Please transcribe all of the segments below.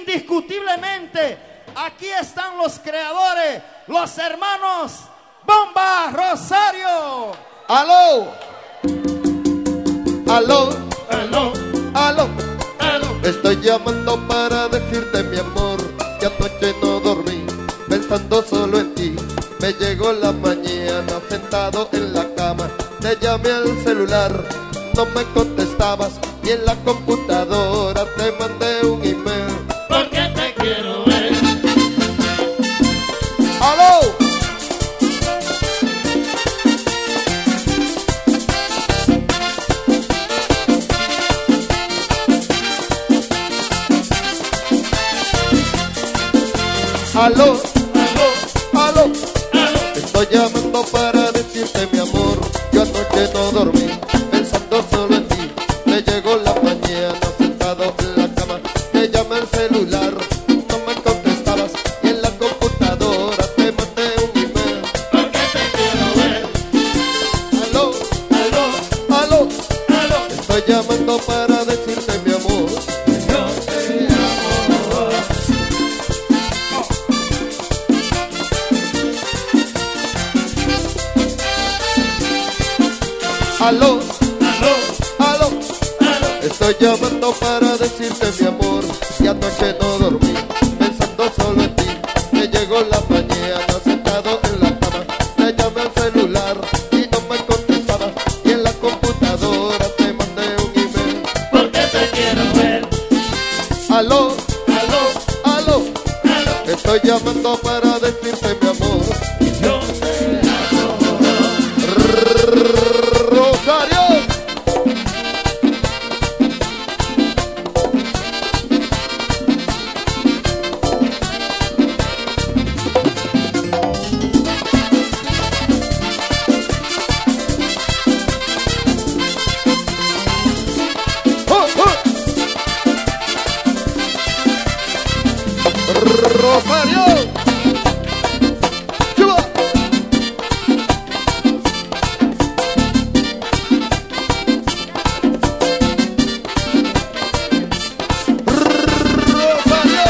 indiscutiblemente, aquí están los creadores, los hermanos Bomba Rosario. ¡Aló! ¡Aló! Aló, ¡Aló! aló. Estoy llamando para decirte, mi amor, que anoche no dormí, pensando solo en ti. Me llegó la mañana sentado en la cama, te llamé al celular, no me contestabas, y en la computadora te mandé un email. Porque te quiero ver. ¡Aló! ¡Aló! Aló, ¡Aló! aló. Estoy llamando para decirte, mi amor, yo anoche no dormí, pensando solo en ti. Me llegó la mañana sentado en la cama, te llamé al celular, no me contestabas, y en la computadora te mandé un email. Porque te quiero ver. ¡Aló! Aló, ¡Aló! aló. Estoy llamando para decirte, mi amor, Yo te amo. ¡aló! Aló, ¡Aló! aló. Estoy llamando para decirte, mi amor, que anoche no dormí, pensando solo en ti. Me llegó la mañana sentado en la cama, te llamé al celular y no me contestabas, y en la computadora te mandé un email. Porque te quiero ver. ¡Aló! Aló, ¡Aló! aló. Estoy llamando para decirte, mi amor, Yo te amo. Rosario. Rosario. ¡Chuba! Rosario.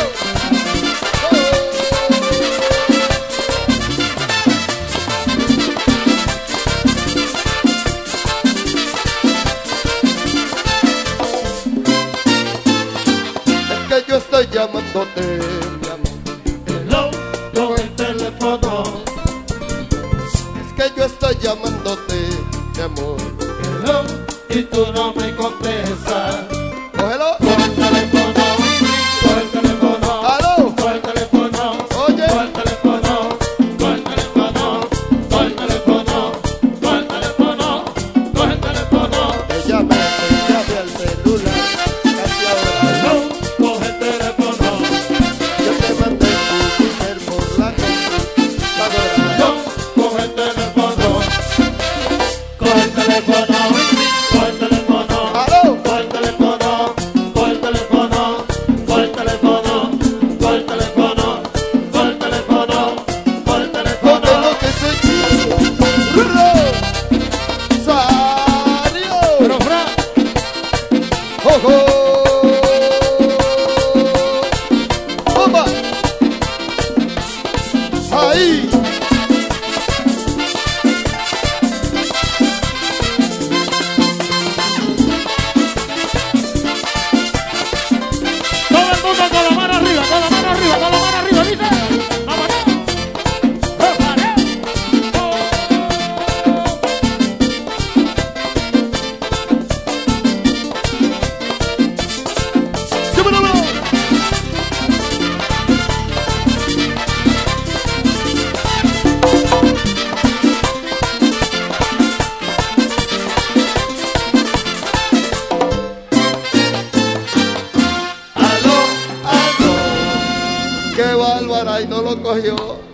Es que yo estoy llamándote, mi amor. Hello, con el teléfono. Es que yo estoy llamándote, mi amor. Hello, y tú no me contestas. Cógelo. Por el teléfono, por el teléfono. ¡Aló! Por el teléfono. Oye. Por el teléfono. Por el teléfono. Por el teléfono. Por el teléfono. Por el teléfono. Te llamé al celular, casi ahora. Hello, coge el teléfono. Yo te mandé tu email por la computadora. Hello, coge el teléfono. Coge el teléfono. Coge el teléfono. ¡Aló! Coge el teléfono. Coge el teléfono. Coge el teléfono. Coge el teléfono. Coge el teléfono. Coge el Porque teléfono. lo que soy Rosario. Pero Fran, ¡Ojo! ¡Bomba! ¡Ahí! todo el mundo con la mano arriba, con la mano arriba, con la mano arriba, dice. ¡Vámonos! ¡Rosario! ¡Súbelo! ¡Aló! ¡Aló! ¡Qué bárbara! Y no lo cogió.